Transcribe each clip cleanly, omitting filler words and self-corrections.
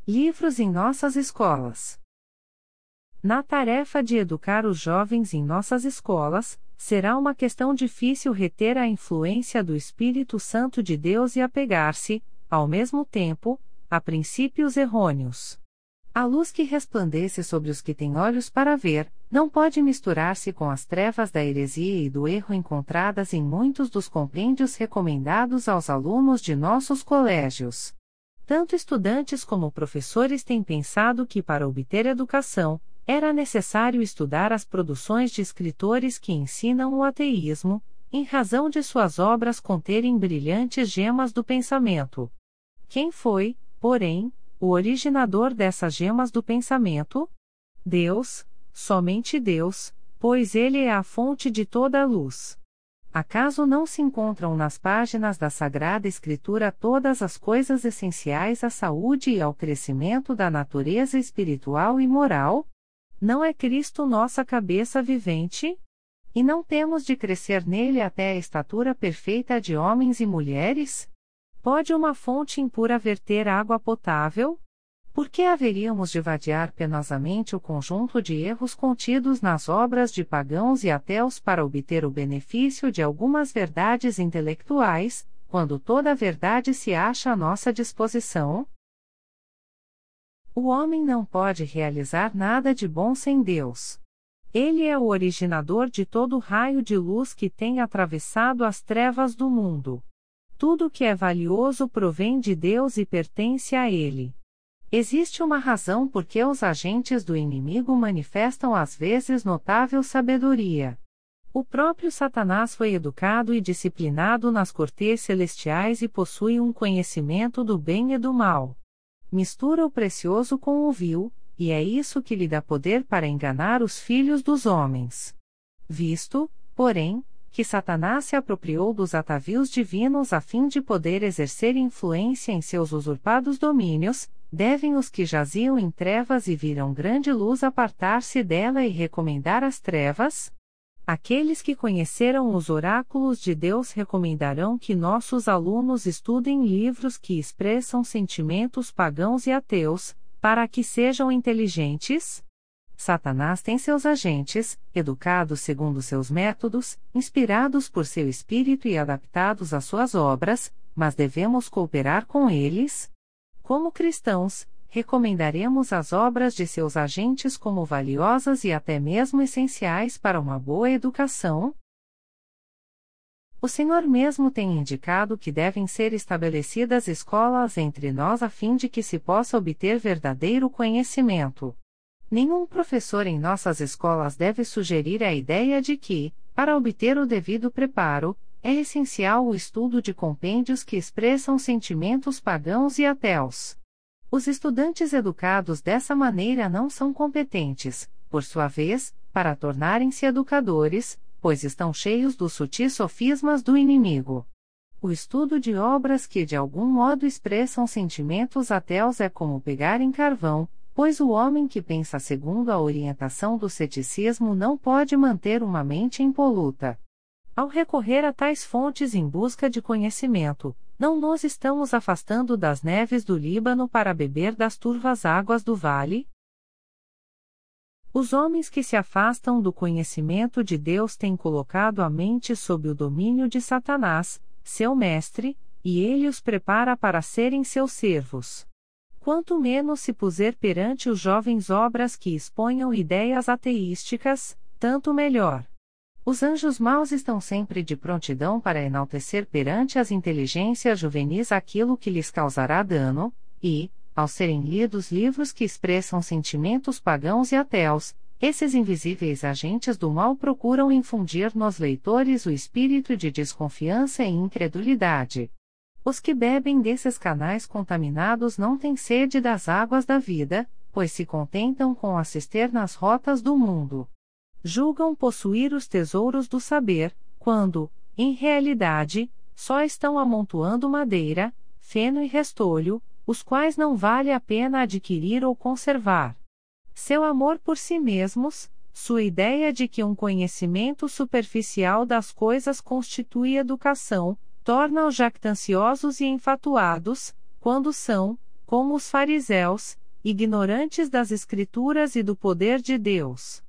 Livros em nossas escolas. Na tarefa de educar os jovens em nossas escolas, será uma questão difícil reter a influência do Espírito Santo de Deus e apegar-se, ao mesmo tempo, a princípios errôneos. A luz que resplandece sobre os que têm olhos para ver, não pode misturar-se com as trevas da heresia e do erro encontradas em muitos dos compêndios recomendados aos alunos de nossos colégios. Tanto estudantes como professores têm pensado que, para obter educação, era necessário estudar as produções de escritores que ensinam o ateísmo, em razão de suas obras conterem brilhantes gemas do pensamento. Quem foi, porém, o originador dessas gemas do pensamento? Deus, somente Deus, pois Ele é a fonte de toda a luz. Acaso não se encontram nas páginas da Sagrada Escritura todas as coisas essenciais à saúde e ao crescimento da natureza espiritual e moral? Não é Cristo nossa cabeça vivente? E não temos de crescer nele até a estatura perfeita de homens e mulheres? Pode uma fonte impura verter água potável? Por que haveríamos de vadiar penosamente o conjunto de erros contidos nas obras de pagãos e ateus para obter o benefício de algumas verdades intelectuais, quando toda a verdade se acha à nossa disposição? O homem não pode realizar nada de bom sem Deus. Ele é o originador de todo raio de luz que tem atravessado as trevas do mundo. Tudo que é valioso provém de Deus e pertence a Ele. Existe uma razão por que os agentes do inimigo manifestam às vezes notável sabedoria. O próprio Satanás foi educado e disciplinado nas cortes celestiais e possui um conhecimento do bem e do mal. Mistura o precioso com o vil, e é isso que lhe dá poder para enganar os filhos dos homens. Visto, porém, que Satanás se apropriou dos atavios divinos a fim de poder exercer influência em seus usurpados domínios, devem os que jaziam em trevas e viram grande luz apartar-se dela e recomendar as trevas? Aqueles que conheceram os oráculos de Deus recomendarão que nossos alunos estudem livros que expressam sentimentos pagãos e ateus, para que sejam inteligentes? Satanás tem seus agentes, educados segundo seus métodos, inspirados por seu espírito e adaptados às suas obras, mas devemos cooperar com eles? Como cristãos, recomendaremos as obras de seus agentes como valiosas e até mesmo essenciais para uma boa educação? O Senhor mesmo tem indicado que devem ser estabelecidas escolas entre nós a fim de que se possa obter verdadeiro conhecimento. Nenhum professor em nossas escolas deve sugerir a ideia de que, para obter o devido preparo, é essencial o estudo de compêndios que expressam sentimentos pagãos e ateus. Os estudantes educados dessa maneira não são competentes, por sua vez, para tornarem-se educadores, pois estão cheios dos sutis sofismas do inimigo. O estudo de obras que de algum modo expressam sentimentos ateus é como pegar em carvão, pois o homem que pensa segundo a orientação do ceticismo não pode manter uma mente impoluta. Ao recorrer a tais fontes em busca de conhecimento, não nos estamos afastando das neves do Líbano para beber das turvas águas do vale? Os homens que se afastam do conhecimento de Deus têm colocado a mente sob o domínio de Satanás, seu mestre, e ele os prepara para serem seus servos. Quanto menos se puser perante os jovens obras que exponham ideias ateísticas, tanto melhor. Os anjos maus estão sempre de prontidão para enaltecer perante as inteligências juvenis aquilo que lhes causará dano, e, ao serem lidos livros que expressam sentimentos pagãos e ateus, esses invisíveis agentes do mal procuram infundir nos leitores o espírito de desconfiança e incredulidade. Os que bebem desses canais contaminados não têm sede das águas da vida, pois se contentam com as cisternas rotas do mundo. Julgam possuir os tesouros do saber, quando, em realidade, só estão amontoando madeira, feno e restolho, os quais não vale a pena adquirir ou conservar. Seu amor por si mesmos, sua ideia de que um conhecimento superficial das coisas constitui educação, torna-os jactanciosos e enfatuados, quando são, como os fariseus, ignorantes das Escrituras e do poder de Deus.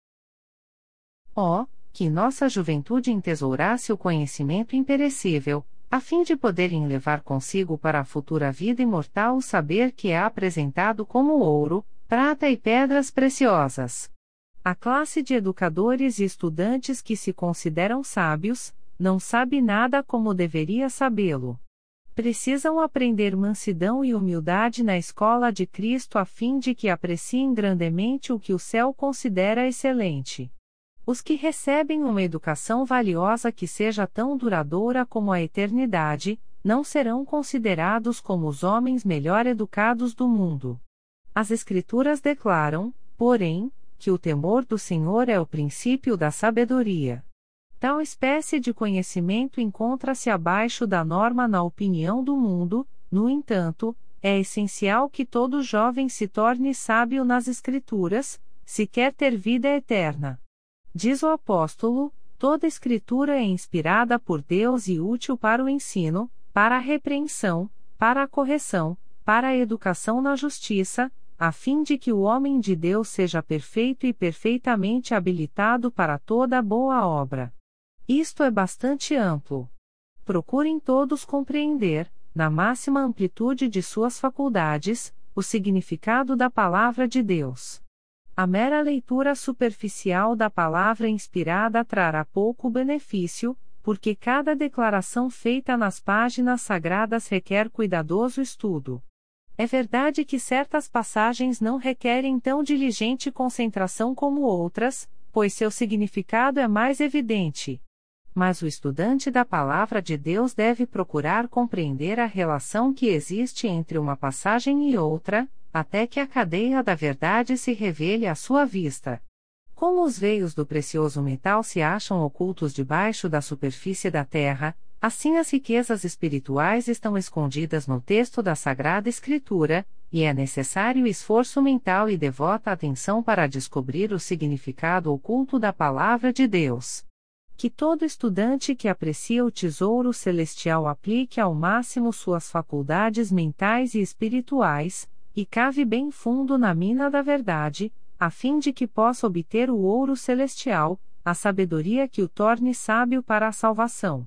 Ó, que nossa juventude entesourasse o conhecimento imperecível, a fim de poderem levar consigo para a futura vida imortal o saber que é apresentado como ouro, prata e pedras preciosas. A classe de educadores e estudantes que se consideram sábios, não sabe nada como deveria sabê-lo. Precisam aprender mansidão e humildade na escola de Cristo a fim de que apreciem grandemente o que o céu considera excelente. Os que recebem uma educação valiosa que seja tão duradoura como a eternidade, não serão considerados como os homens melhor educados do mundo. As Escrituras declaram, porém, que o temor do Senhor é o princípio da sabedoria. Tal espécie de conhecimento encontra-se abaixo da norma na opinião do mundo, no entanto, é essencial que todo jovem se torne sábio nas Escrituras, se quer ter vida eterna. Diz o apóstolo, toda Escritura é inspirada por Deus e útil para o ensino, para a repreensão, para a correção, para a educação na justiça, a fim de que o homem de Deus seja perfeito e perfeitamente habilitado para toda boa obra. Isto é bastante amplo. Procurem todos compreender, na máxima amplitude de suas faculdades, o significado da palavra de Deus. A mera leitura superficial da palavra inspirada trará pouco benefício, porque cada declaração feita nas páginas sagradas requer cuidadoso estudo. É verdade que certas passagens não requerem tão diligente concentração como outras, pois seu significado é mais evidente. Mas o estudante da palavra de Deus deve procurar compreender a relação que existe entre uma passagem e outra, até que a cadeia da verdade se revele à sua vista. Como os veios do precioso metal se acham ocultos debaixo da superfície da terra, assim as riquezas espirituais estão escondidas no texto da Sagrada Escritura, e é necessário esforço mental e devota atenção para descobrir o significado oculto da palavra de Deus. Que todo estudante que aprecia o tesouro celestial aplique ao máximo suas faculdades mentais e espirituais, e cave bem fundo na mina da verdade, a fim de que possa obter o ouro celestial, a sabedoria que o torne sábio para a salvação.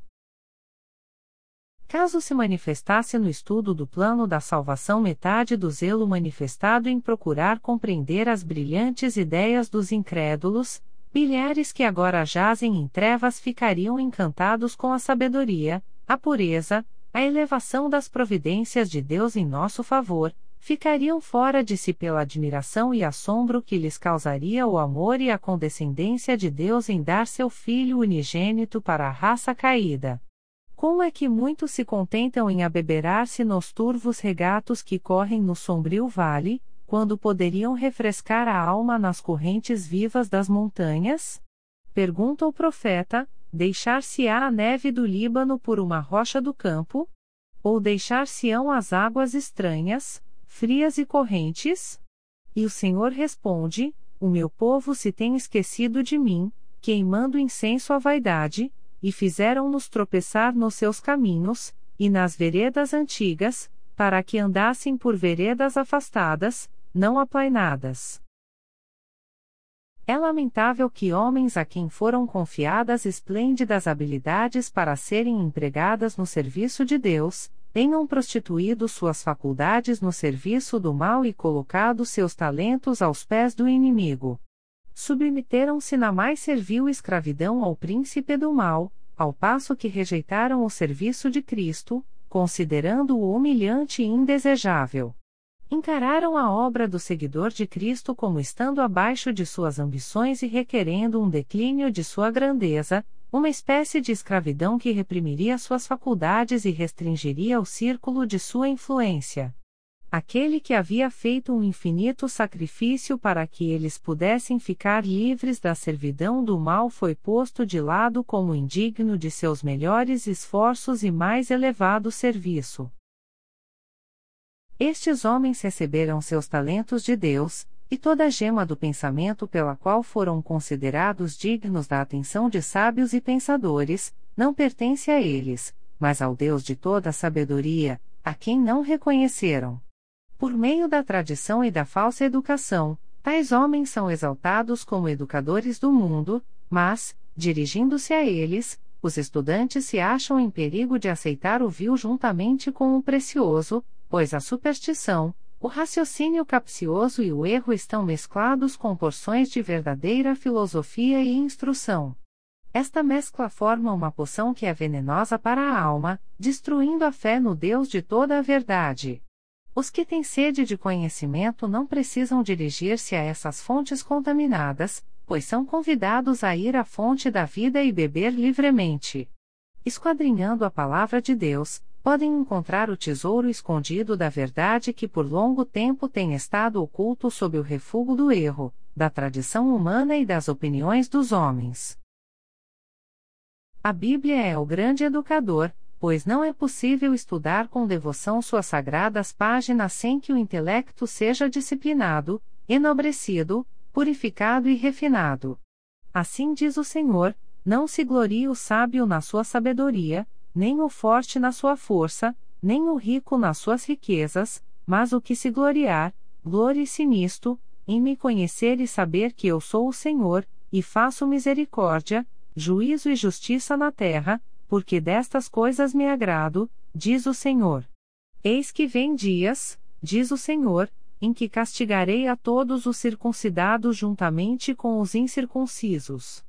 Caso se manifestasse no estudo do plano da salvação metade do zelo manifestado em procurar compreender as brilhantes ideias dos incrédulos, milhares que agora jazem em trevas ficariam encantados com a sabedoria, a pureza, a elevação das providências de Deus em nosso favor, ficariam fora de si pela admiração e assombro que lhes causaria o amor e a condescendência de Deus em dar seu Filho unigênito para a raça caída. Como é que muitos se contentam em abeberar-se nos turvos regatos que correm no sombrio vale, quando poderiam refrescar a alma nas correntes vivas das montanhas? Pergunta o profeta: deixar-se-á a neve do Líbano por uma rocha do campo? Ou deixar-se-ão as águas estranhas, frias e correntes? E o Senhor responde: o meu povo se tem esquecido de mim, queimando incenso à vaidade, e fizeram-nos tropeçar nos seus caminhos, e nas veredas antigas, para que andassem por veredas afastadas, não aplainadas. É lamentável que homens a quem foram confiadas esplêndidas habilidades para serem empregadas no serviço de Deus, tenham prostituído suas faculdades no serviço do mal e colocado seus talentos aos pés do inimigo. Submeteram-se na mais servil escravidão ao príncipe do mal, ao passo que rejeitaram o serviço de Cristo, considerando-o humilhante e indesejável. Encararam a obra do seguidor de Cristo como estando abaixo de suas ambições e requerendo um declínio de sua grandeza, uma espécie de escravidão que reprimiria suas faculdades e restringiria o círculo de sua influência. Aquele que havia feito um infinito sacrifício para que eles pudessem ficar livres da servidão do mal foi posto de lado como indigno de seus melhores esforços e mais elevado serviço. Estes homens receberam seus talentos de Deus, e toda a gema do pensamento pela qual foram considerados dignos da atenção de sábios e pensadores, não pertence a eles, mas ao Deus de toda a sabedoria, a quem não reconheceram. Por meio da tradição e da falsa educação, tais homens são exaltados como educadores do mundo, mas, dirigindo-se a eles, os estudantes se acham em perigo de aceitar o vil juntamente com o precioso, pois a superstição, o raciocínio capcioso e o erro estão mesclados com porções de verdadeira filosofia e instrução. Esta mescla forma uma poção que é venenosa para a alma, destruindo a fé no Deus de toda a verdade. Os que têm sede de conhecimento não precisam dirigir-se a essas fontes contaminadas, pois são convidados a ir à fonte da vida e beber livremente. Esquadrinhando a palavra de Deus, podem encontrar o tesouro escondido da verdade que por longo tempo tem estado oculto sob o refúgio do erro, da tradição humana e das opiniões dos homens. A Bíblia é o grande educador, pois não é possível estudar com devoção suas sagradas páginas sem que o intelecto seja disciplinado, enobrecido, purificado e refinado. Assim diz o Senhor: não se glorie o sábio na sua sabedoria, nem o forte na sua força, nem o rico nas suas riquezas, mas o que se gloriar, glorie-se nisto, em me conhecer e saber que eu sou o Senhor, e faço misericórdia, juízo e justiça na terra, porque destas coisas me agrado, diz o Senhor. Eis que vem dias, diz o Senhor, em que castigarei a todos os circuncidados juntamente com os incircuncisos.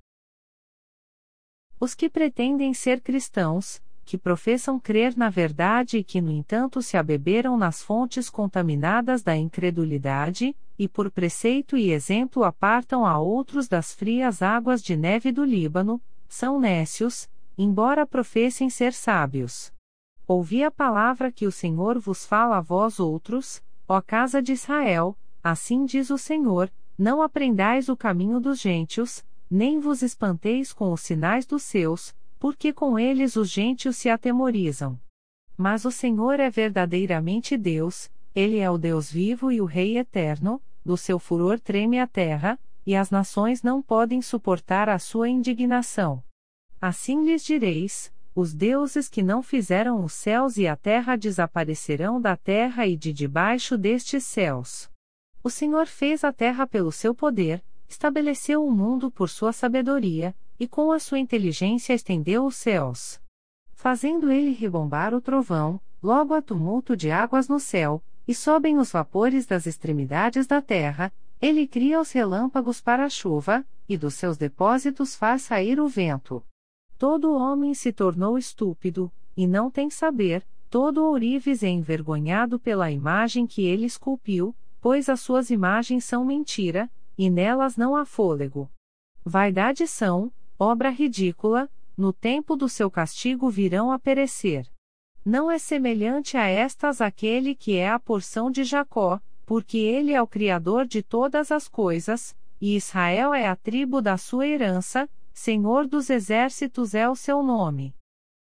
Os que pretendem ser cristãos, que professam crer na verdade e que no entanto se abeberam nas fontes contaminadas da incredulidade, e por preceito e exemplo apartam a outros das frias águas de neve do Líbano, são nécios, embora professem ser sábios. Ouvi a palavra que o Senhor vos fala a vós outros, ó casa de Israel, assim diz o Senhor: não aprendais o caminho dos gentios, nem vos espanteis com os sinais dos seus, porque com eles os gentios se atemorizam. Mas o Senhor é verdadeiramente Deus, Ele é o Deus vivo e o Rei eterno, do seu furor treme a terra, e as nações não podem suportar a sua indignação. Assim lhes direis: os deuses que não fizeram os céus e a terra desaparecerão da terra e de debaixo destes céus. O Senhor fez a terra pelo seu poder, estabeleceu o mundo por sua sabedoria, e com a sua inteligência estendeu os céus. Fazendo ele rebombar o trovão, logo há tumulto de águas no céu, e sobem os vapores das extremidades da terra, ele cria os relâmpagos para a chuva, e dos seus depósitos faz sair o vento. Todo homem se tornou estúpido, e não tem saber, todo ourives é envergonhado pela imagem que ele esculpiu, pois as suas imagens são mentira, e nelas não há fôlego. Vaidade são, obra ridícula, no tempo do seu castigo virão a perecer. Não é semelhante a estas aquele que é a porção de Jacó, porque ele é o Criador de todas as coisas, e Israel é a tribo da sua herança, Senhor dos exércitos é o seu nome.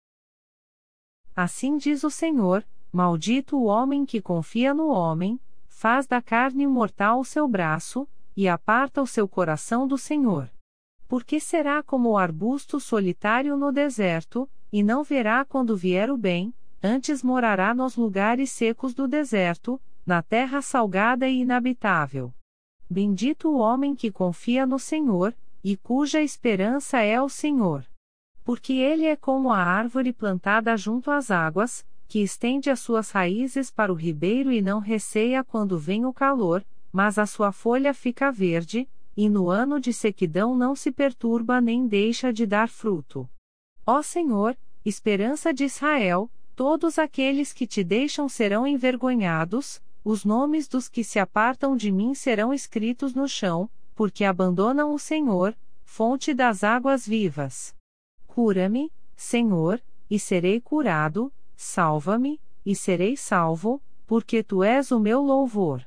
Assim diz o Senhor: maldito o homem que confia no homem, faz da carne mortal o seu braço, e aparta o seu coração do Senhor. Porque será como o arbusto solitário no deserto, e não verá quando vier o bem, antes morará nos lugares secos do deserto, na terra salgada e inabitável. Bendito o homem que confia no Senhor, e cuja esperança é o Senhor. Porque ele é como a árvore plantada junto às águas, que estende as suas raízes para o ribeiro e não receia quando vem o calor, mas a sua folha fica verde, e no ano de sequidão não se perturba nem deixa de dar fruto. Ó Senhor, esperança de Israel, todos aqueles que te deixam serão envergonhados, os nomes dos que se apartam de mim serão escritos no chão, porque abandonam o Senhor, fonte das águas vivas. Cura-me, Senhor, e serei curado, salva-me, e serei salvo, porque tu és o meu louvor.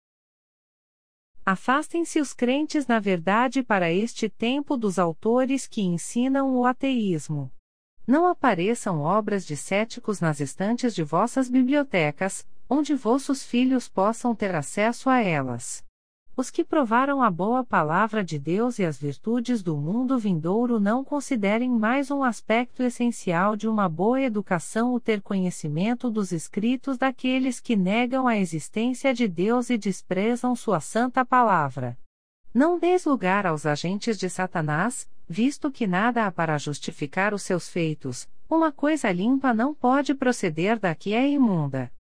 Afastem-se os crentes na verdade para este tempo dos autores que ensinam o ateísmo. Não apareçam obras de céticos nas estantes de vossas bibliotecas, onde vossos filhos possam ter acesso a elas. Os que provaram a boa palavra de Deus e as virtudes do mundo vindouro não considerem mais um aspecto essencial de uma boa educação o ter conhecimento dos escritos daqueles que negam a existência de Deus e desprezam sua santa palavra. Não deis lugar aos agentes de Satanás, visto que nada há para justificar os seus feitos, uma coisa limpa não pode proceder da que é imunda.